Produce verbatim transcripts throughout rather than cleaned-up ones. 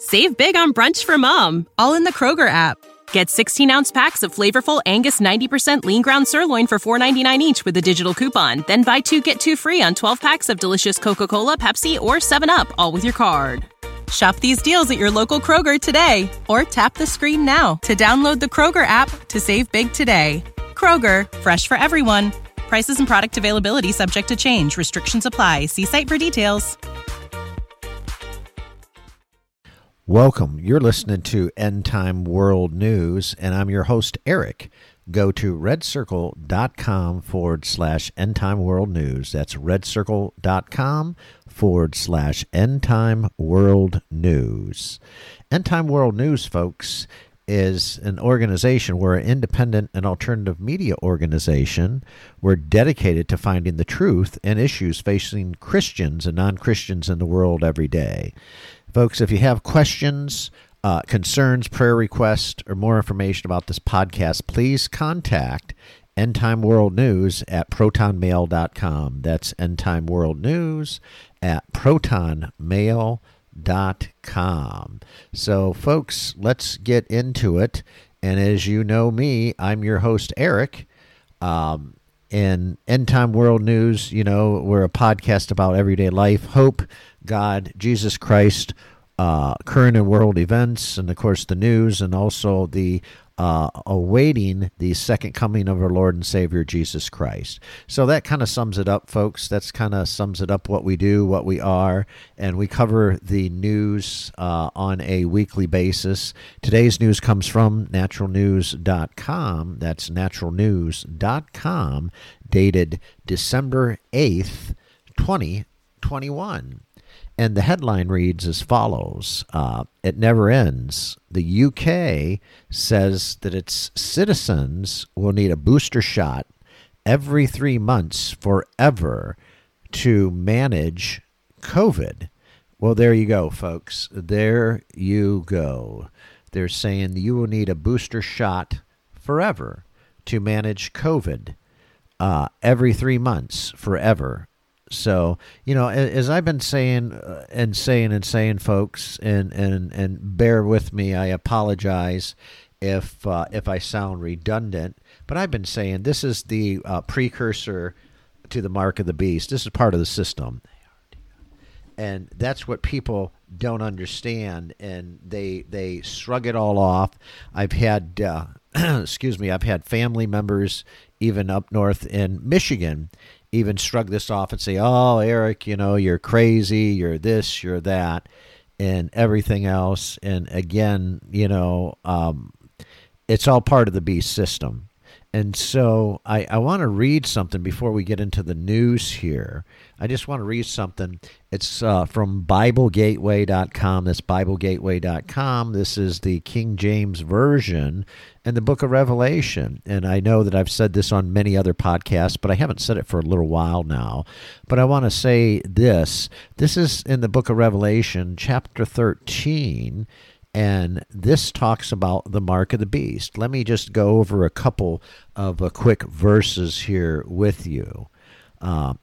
Save big on brunch for mom, all in the Kroger app. Get sixteen-ounce packs of flavorful Angus ninety percent lean ground sirloin for four ninety-nine each with a digital coupon. Then buy two, get two free on twelve packs of delicious Coca-Cola, Pepsi, or seven up, all with your card. Shop these deals at your local Kroger today, or tap the screen now to download the Kroger app to save big today. Kroger, fresh for everyone. Prices and product availability subject to change. Restrictions apply. See site for details. Welcome. You're listening to End Time World News, and I'm your host, Eric. Go to redcircle.com forward slash End Time World News. That's redcircle.com forward slash End Time World News. End Time World News, folks, is an organization. We're an independent and alternative media organization. We're dedicated to finding the truth and issues facing Christians and non-Christians in the world every day. Folks, if you have questions, uh, concerns, prayer requests, or more information about this podcast, please contact End Time World News at proton mail dot com. That's End Time World News at proton mail dot com. So, folks, let's get into it. And as you know me, I'm your host, Eric. Um, and End Time World News, you know, we're a podcast about everyday life, hope, God, Jesus Christ, uh, current and world events, and, of course, the news, and also the uh, awaiting the second coming of our Lord and Savior, Jesus Christ. So that kind of sums it up, folks. That's kind of sums it up what we do, what we are, and we cover the news uh, on a weekly basis. Today's news comes from natural news dot com. That's natural news dot com, dated December eighth, twenty twenty-one. And the headline reads as follows. Uh, it never ends. The U K says that its citizens will need a booster shot every three months forever to manage COVID. Well, there you go, folks. There you go. They're saying you will need a booster shot forever to manage COVID uh, every three months forever. So, you know, as I've been saying uh, and saying and saying, folks, and, and, and bear with me, I apologize if uh, if I sound redundant, but I've been saying this is the uh, precursor to the mark of the beast. This is part of the system. And that's what people don't understand, and they they shrug it all off. I've had, uh, excuse me, I've had family members even up north in Michigan even shrug this off and say, oh, Eric, you know, you're crazy, you're this, you're that, and everything else. And again, you know, um, it's all part of the beast system. And so I, I want to read something before we get into the news here. I just want to read something. It's uh, from Bible Gateway dot com. That's Bible Gateway dot com. This is the King James Version and the book of Revelation. And I know that I've said this on many other podcasts, but I haven't said it for a little while now. But I want to say this. This is in the book of Revelation, chapter thirteen. And this talks about the mark of the beast. Let me just go over a couple of uh, quick verses here with you. Uh,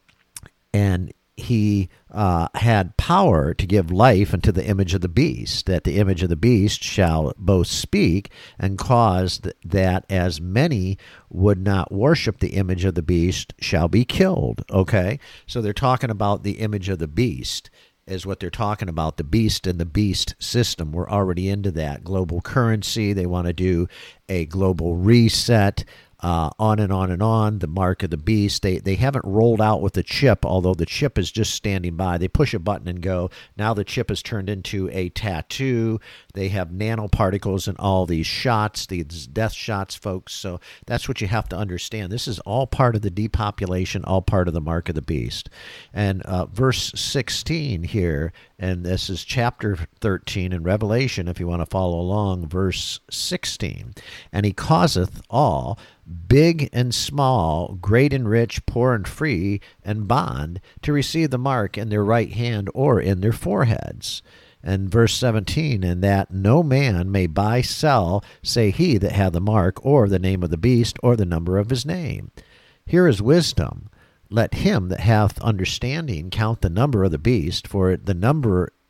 and he uh, had power to give life unto the image of the beast, that the image of the beast shall both speak and cause th- that as many would not worship the image of the beast shall be killed. Okay? So they're talking about the image of the beast. Is what they're talking about, the beast and the beast system. We're already into that. Global currency, they want to do a global reset, uh, on and on and on, the mark of the beast. They they haven't rolled out with the chip, although the chip is just standing by. They push a button and go. Now the chip is turned into a tattoo. They have nanoparticles in all these shots, these death shots, folks. So that's what you have to understand. This is all part of the depopulation, all part of the mark of the beast. And uh, verse sixteen here, and this is chapter thirteen in Revelation, if you want to follow along, verse sixteen. And he causeth all, big and small, great and rich, poor and free, and bond, to receive the mark in their right hand or in their foreheads. And verse seventeen, and that no man may buy, sell, say he that hath the mark, or the name of the beast, or the number of his name. Here is wisdom. Let him that hath understanding count the number of the beast, for the number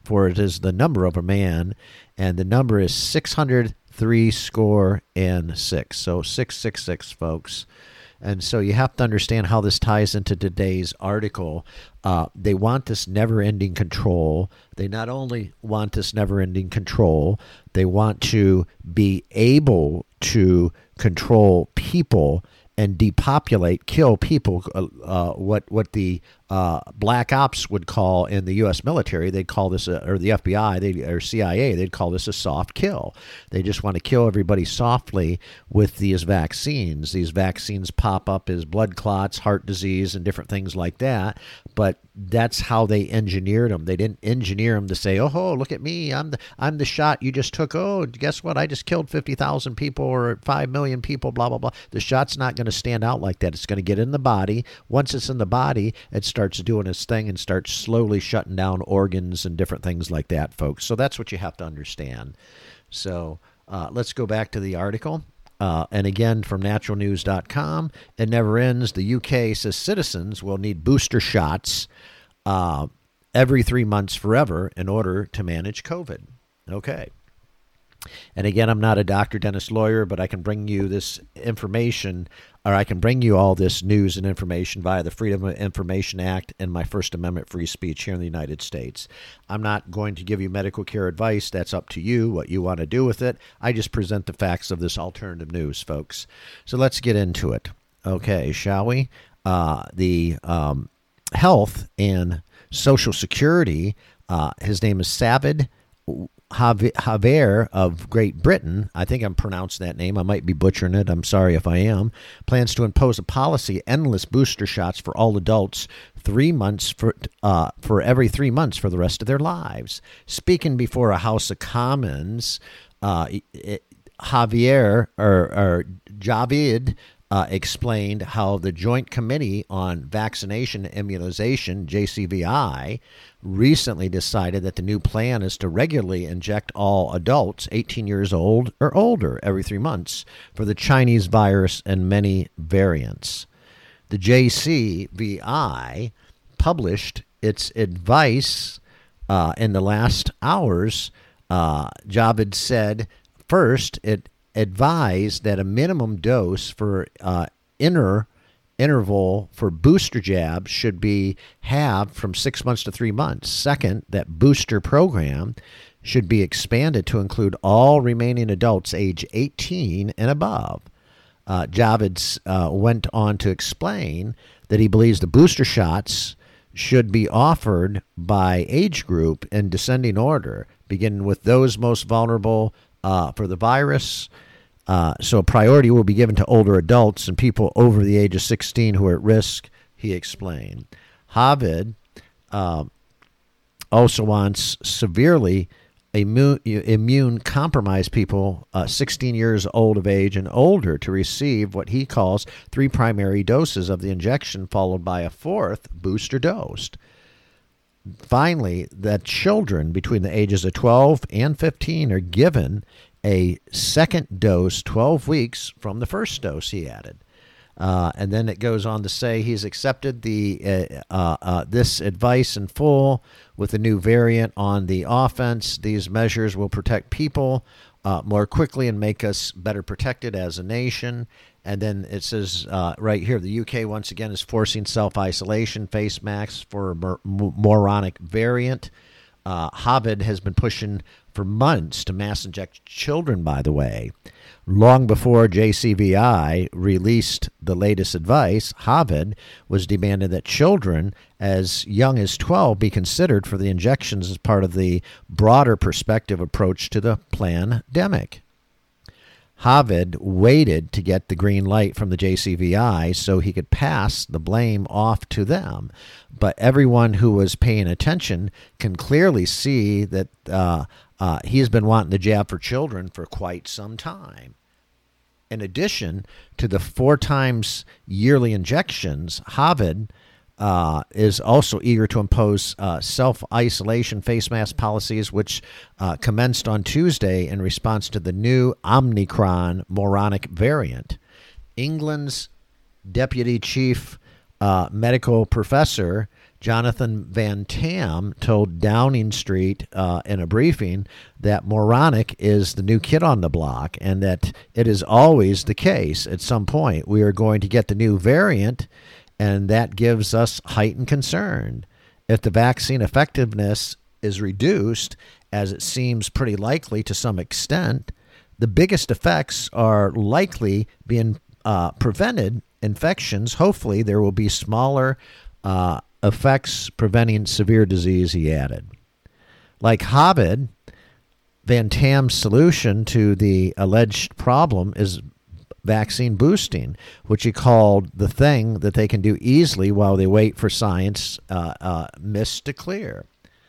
for it is the number of a man, and the number is six hundred three score and six. So six six six, folks. And so you have to understand how this ties into today's article. Uh, they want this never-ending control. They not only want this never-ending control, they want to be able to control people and depopulate, kill people, uh, uh, what what the uh, black ops would call in the U S military. They'd call this, a, or the F B I they, or C I A, they'd call this a soft kill. They just want to kill everybody softly with these vaccines. These vaccines pop up as blood clots, heart disease, and different things like that. But that's how they engineered them. They didn't engineer them to say, "Oh, look at me! I'm the I'm the shot you just took. Oh, guess what? I just killed fifty thousand people or five million people." Blah blah blah. The shot's not going to stand out like that. It's going to get in the body. Once it's in the body, it starts doing its thing and starts slowly shutting down organs and different things like that, folks. So that's what you have to understand. So uh, let's go back to the article. Uh, and again, from natural news dot com, it never ends. The U K says citizens will need booster shots uh, every three months forever in order to manage COVID. Okay. And again, I'm not a doctor, dentist, lawyer, but I can bring you this information, or I can bring you all this news and information via the Freedom of Information Act and my First Amendment free speech here in the United States. I'm not going to give you medical care advice. That's up to you, what you want to do with it. I just present the facts of this alternative news, folks. So let's get into it. Okay, shall we? Uh, the um, Health and Social Security, uh, his name is Sajid Javid of Great Britain, I think I'm pronouncing that name, I might be butchering it, I'm sorry if I am, plans to impose a policy, endless booster shots for all adults, three months for uh, for every three months for the rest of their lives. Speaking before a House of Commons, uh, it, Javier, or, or Javid, Uh, explained how the Joint Committee on Vaccination and Immunization, J C V I, recently decided that the new plan is to regularly inject all adults eighteen years old or older every three months for the Chinese virus and many variants. The J C V I published its advice uh, in the last hours. Uh, Javid said, first, it advised that a minimum dose for uh, inner interval for booster jabs should be halved from six months to three months. Second, that booster program should be expanded to include all remaining adults age eighteen and above. Uh, Javid uh, went on to explain that he believes the booster shots should be offered by age group in descending order, beginning with those most vulnerable uh, for the virus. Uh, so priority will be given to older adults and people over the age of sixteen who are at risk, he explained. Javid uh, also wants severely immune, immune compromised people uh, sixteen years old of age and older to receive what he calls three primary doses of the injection, followed by a fourth booster dose. Finally, that children between the ages of twelve and fifteen are given a second dose twelve weeks from the first dose, he added. Uh, and then it goes on to say he's accepted the uh, uh, uh, this advice in full with the new variant on the offense. These measures will protect people uh, more quickly and make us better protected as a nation. And then it says uh, right here, the U K once again is forcing self-isolation, face masks for a mor- moronic variant. Uh, Javid has been pushing for months to mass inject children, by the way. Long before J C V I released the latest advice, Javid was demanding that children as young as twelve be considered for the injections as part of the broader perspective approach to the pandemic. Javid waited to get the green light from the J C V I so he could pass the blame off to them. But everyone who was paying attention can clearly see that uh, uh, he's been wanting the jab for children for quite some time. In addition to the four times yearly injections, Javid Uh, is also eager to impose uh, self-isolation face mask policies, which uh, commenced on Tuesday in response to the new Omicron moronic variant. England's deputy chief uh, medical professor Jonathan Van Tam told Downing Street uh, in a briefing that moronic is the new kid on the block, and that it is always the case. At some point, we are going to get the new variant, and that gives us heightened concern. If the vaccine effectiveness is reduced, as it seems pretty likely to some extent, the biggest effects are likely being uh, prevented infections. Hopefully, there will be smaller uh, effects preventing severe disease, he added. Like Hobbit, Van Tam's solution to the alleged problem is vaccine boosting, which he called the thing that they can do easily while they wait for science uh, uh, mist to clear.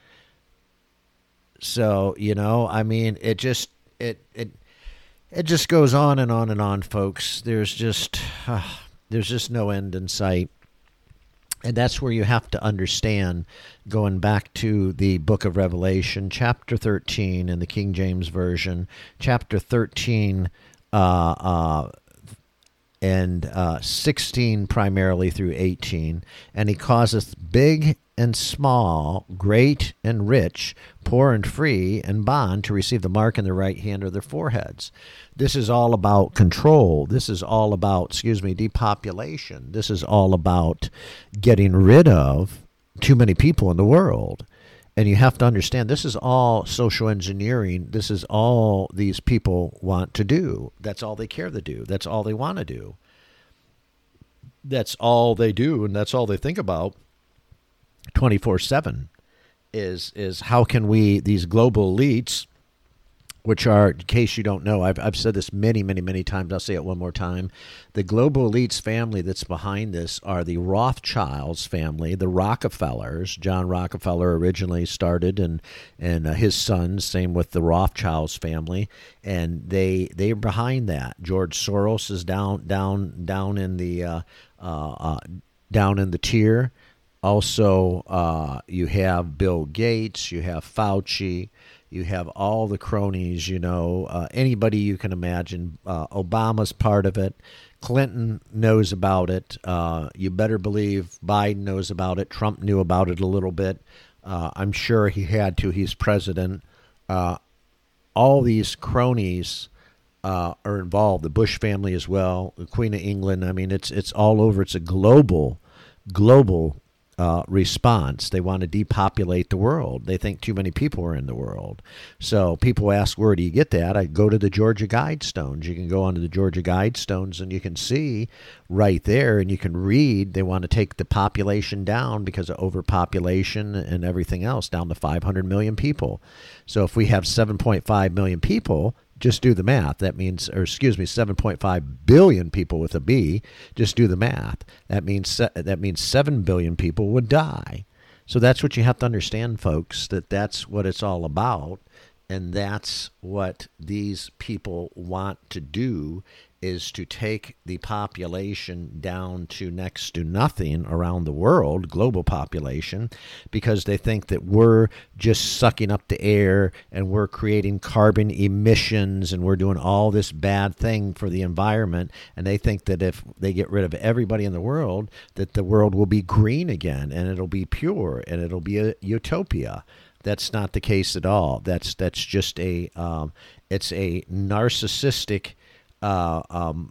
So, you know, I mean, it just, it, it, it just goes on and on and on, folks. There's just, uh, there's just no end in sight. And that's where you have to understand, going back to the book of Revelation, chapter thirteen in the King James Version, chapter thirteen uh, uh, and uh, sixteen primarily through eighteen. And he causeth big and small, great and rich, poor and free, and bond to receive the mark in their right hand or their foreheads. This is all about control. This is all about, excuse me, depopulation. This is all about getting rid of too many people in the world. And you have to understand, this is all social engineering. This is all these people want to do. That's all they care to do. That's all they want to do. That's all they do, and that's all they think about twenty-four seven is is how can we, these global elites, which are, in case you don't know, I've, I've said this many, many, many times. I'll say it one more time. The global elites family that's behind this are the Rothschilds family, the Rockefellers. John Rockefeller originally started, and and uh, his sons, same with the Rothschilds family, and they they're behind that. George Soros is down down down in the uh, uh, uh, down in the tier. Also, uh, you have Bill Gates, you have Fauci. You have all the cronies, you know, uh, anybody you can imagine. Uh, Obama's part of it. Clinton knows about it. Uh, you better believe Biden knows about it. Trump knew about it a little bit. Uh, I'm sure he had to. He's president. Uh, all these cronies uh, are involved. The Bush family as well. The Queen of England. I mean, it's it's all over. It's a global, global Uh, response. They want to depopulate the world. They think too many people are in the world. So people ask, where do you get that? I go to the Georgia Guidestones. You can go onto the Georgia Guidestones and you can see right there, and you can read. They want to take the population down because of overpopulation and everything else, down to five hundred million people. So if we have seven point five million people, just do the math. That means, or excuse me, seven point five billion people with a B. Just do the math. That means that means seven billion people would die. So that's what you have to understand, folks, that that's what it's all about. And that's what these people want to do, is to take the population down to next to nothing around the world, global population, because they think that we're just sucking up the air and we're creating carbon emissions and we're doing all this bad thing for the environment. And they think that if they get rid of everybody in the world, that the world will be green again and it'll be pure and it'll be a utopia. That's not the case at all. That's that's just a um, it's a narcissistic Uh, um,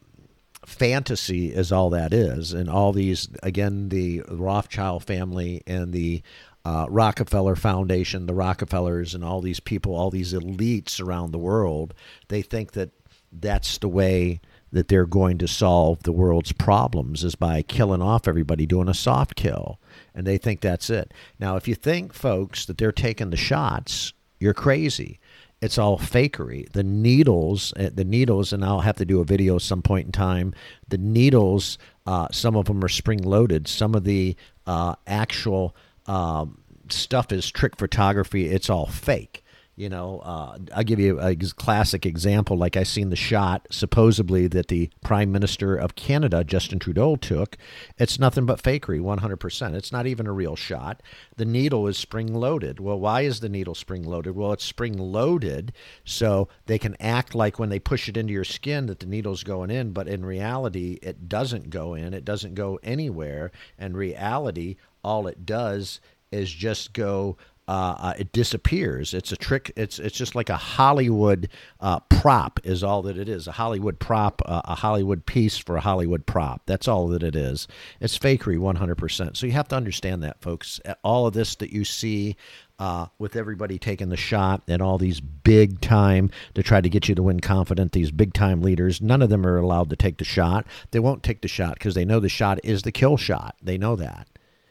fantasy is all that is. And all these, again, the Rothschild family and the uh, Rockefeller Foundation, the Rockefellers and all these people, all these elites around the world, they think that that's the way that they're going to solve the world's problems, is by killing off everybody, doing a soft kill. And they think that's it. Now, if you think, folks, that they're taking the shots, you're crazy. It's all fakery. The needles, the needles, and I'll have to do a video at some point in time. The needles, uh, some of them are spring-loaded. Some of the uh, actual um, stuff is trick photography. It's all fake. You know, uh, I'll give you a classic example. Like I seen the shot, supposedly, that the Prime Minister of Canada, Justin Trudeau, took. It's nothing but fakery, one hundred percent. It's not even a real shot. The needle is spring-loaded. Well, why is the needle spring-loaded? Well, it's spring-loaded so they can act like when they push it into your skin that the needle's going in, but in reality, it doesn't go in. It doesn't go anywhere. In reality, all it does is just go, uh, uh, it disappears. It's a trick. It's it's just like a Hollywood uh, prop is all that it is. A Hollywood prop, uh, a Hollywood piece for a Hollywood prop. That's all that it is. It's fakery one hundred percent. So you have to understand that, folks. All of this that you see uh, with everybody taking the shot and all these big time to try to get you to win confident, these big time leaders, none of them are allowed to take the shot. They won't take the shot because they know the shot is the kill shot. They know that.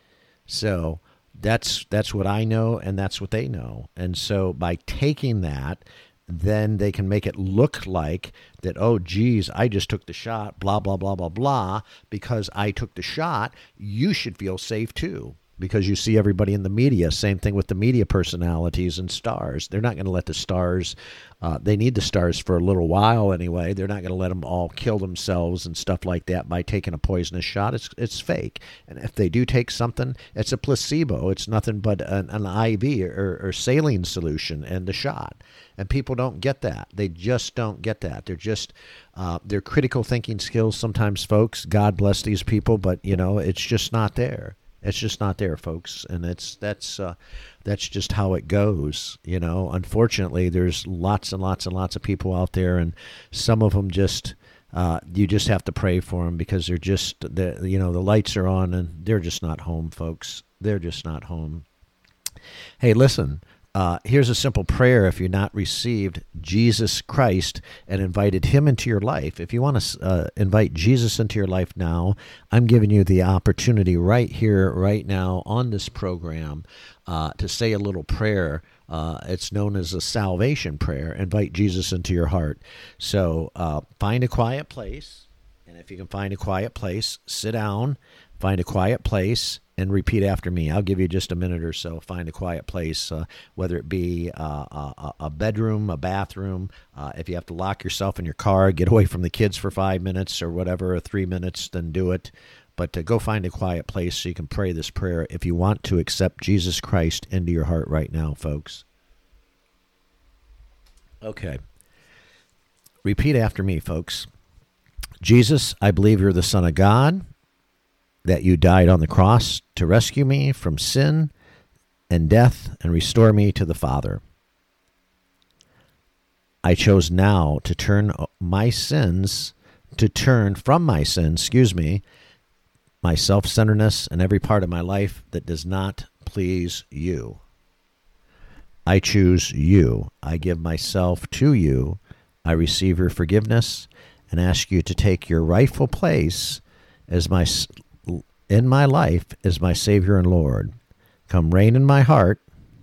So that's that's what I know, and that's what they know. And so by taking that, then they can make it look like that, oh, geez, I just took the shot, blah, blah, blah, blah, blah. Because I took the shot, you should feel safe too. Because you see everybody in the media, same thing with the media personalities and stars. They're not going to let the stars, uh, they need the stars for a little while anyway. They're not going to let them all kill themselves and stuff like that by taking a poisonous shot. It's it's fake. And if they do take something, it's a placebo. It's nothing but an, an I V or, or saline solution and the shot. And people don't get that. They just don't get that. They're just, uh, their critical thinking skills sometimes, folks, God bless these people, but, you know, it's just not there. It's just not there, folks, and it's that's uh, that's just how it goes. You know, unfortunately, there's lots and lots and lots of people out there, and some of them just uh, you just have to pray for them because they're just the you know the lights are on and they're just not home, folks. They're just not home. Hey, listen. Uh, here's a simple prayer if you've not received Jesus Christ and invited him into your life. If you want to uh, invite Jesus into your life now, I'm giving you the opportunity right here, right now on this program uh, to say a little prayer. Uh, it's known as a salvation prayer. Invite Jesus into your heart. So uh, find a quiet place, and if you can find a quiet place, sit down, find a quiet place, and repeat after me. I'll give you just a minute or so. Find a quiet place, uh, whether it be uh, a, a bedroom, a bathroom. Uh, if you have to lock yourself in your car, get away from the kids for five minutes or whatever, or three minutes, then do it. But uh, go find a quiet place so you can pray this prayer if you want to accept Jesus Christ into your heart right now, folks. Okay. Repeat after me, folks. Jesus, I believe you're the Son of God, that you died on the cross to rescue me from sin and death and restore me to the Father. I chose now to turn my sins, to turn from my sins, excuse me, my self-centeredness and every part of my life that does not please you. I choose you. I give myself to you. I receive your forgiveness and ask you to take your rightful place as my in my life as my Savior and Lord. Come reign in my heart.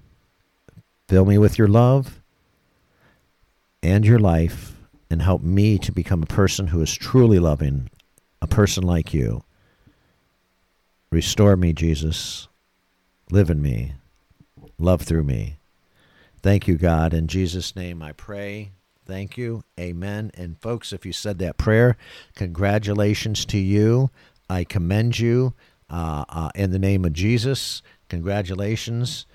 Fill me with your love and your life, and help me to become a person who is truly loving, a person like you. Restore me, Jesus. Live in me. Love through me. Thank you, God. In Jesus' name I pray. Thank you. Amen. And folks, if you said that prayer, congratulations to you. I commend you uh, uh, in the name of Jesus. Congratulations.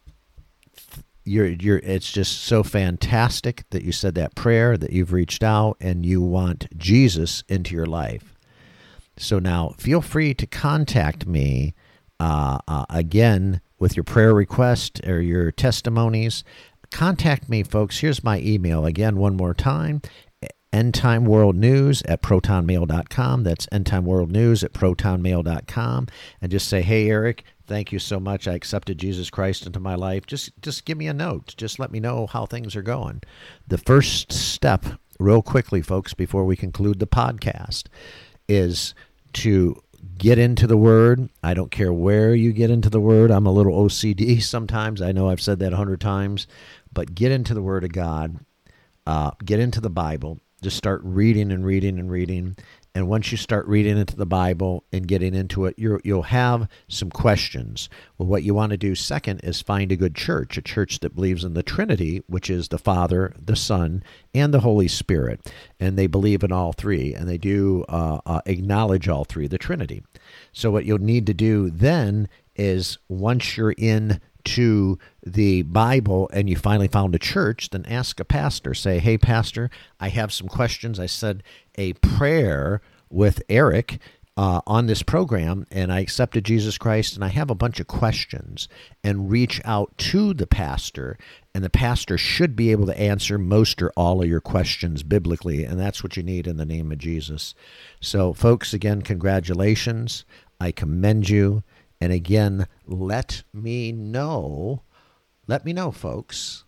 You're, you're, it's just so fantastic that you said that prayer, that you've reached out and you want Jesus into your life. So now feel free to contact me uh, uh, again with your prayer request or your testimonies. Contact me, folks. Here's my email again one more time. endtimeworldnews at protonmail dot com. That's endtimeworldnews at protonmail dot com. And just say, hey, Eric, thank you so much. I accepted Jesus Christ into my life. Just just give me a note. Just let me know how things are going. The first step, real quickly, folks, before we conclude the podcast, is to get into the Word. I don't care where you get into the Word. I'm a little O C D sometimes. I know I've said that a hundred times. But get into the Word of God. Uh, get into the Bible. Just start reading and reading and reading. And once you start reading into the Bible and getting into it, you're, you'll have some questions. Well, what you want to do second is find a good church, a church that believes in the Trinity, which is the Father, the Son, and the Holy Spirit. And they believe in all three, and they do uh, uh, acknowledge all three, the Trinity. So what you'll need to do then is once you're in to the Bible and you finally found a church, then ask a pastor. Say, hey, pastor, I have some questions. I said a prayer with Eric uh, on this program and I accepted Jesus Christ and I have a bunch of questions and reach out to the pastor, and the pastor should be able to answer most or all of your questions biblically, and that's what you need in the name of Jesus. So, folks, again, congratulations. I commend you. And again, let me know, let me know, folks,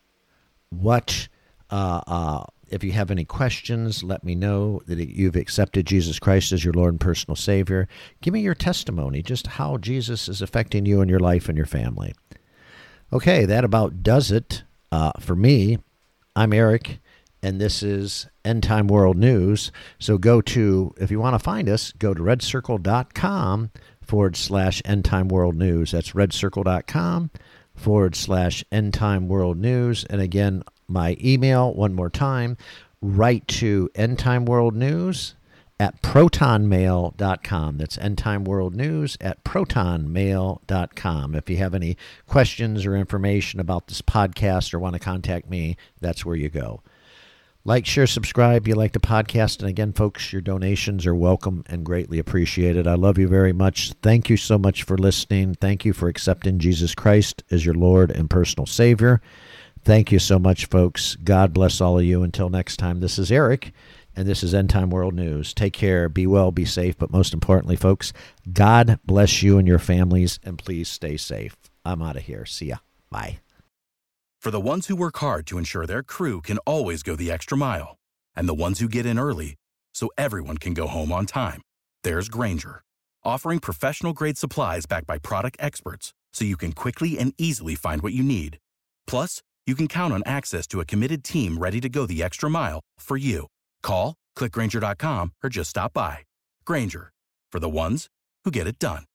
what, uh, uh, if you have any questions, let me know that you've accepted Jesus Christ as your Lord and personal Savior. Give me your testimony, just how Jesus is affecting you and your life and your family. Okay, that about does it uh, for me. I'm Eric, and this is End Time World News. So go to, if you want to find us, go to redcircle.com forward slash End Time World News. That's redcircle.com forward slash End Time World News. And again, my email, one more time, write to End Time World News at protonmail dot com. That's End Time World News at protonmail dot com. If you have any questions or information about this podcast or want to contact me, that's where you go. Like, share, subscribe. You like the podcast. And again, folks, your donations are welcome and greatly appreciated. I love you very much. Thank you so much for listening. Thank you for accepting Jesus Christ as your Lord and personal Savior. Thank you so much, folks. God bless all of you. Until next time, this is Eric, and this is End Time World News. Take care. Be well, be safe. But most importantly, folks, God bless you and your families, and please stay safe. I'm out of here. See ya. Bye. For the ones who work hard to ensure their crew can always go the extra mile, and the ones who get in early so everyone can go home on time, there's Grainger, offering professional-grade supplies backed by product experts so you can quickly and easily find what you need. Plus, you can count on access to a committed team ready to go the extra mile for you. Call, click Grainger dot com, or just stop by. Grainger, for the ones who get it done.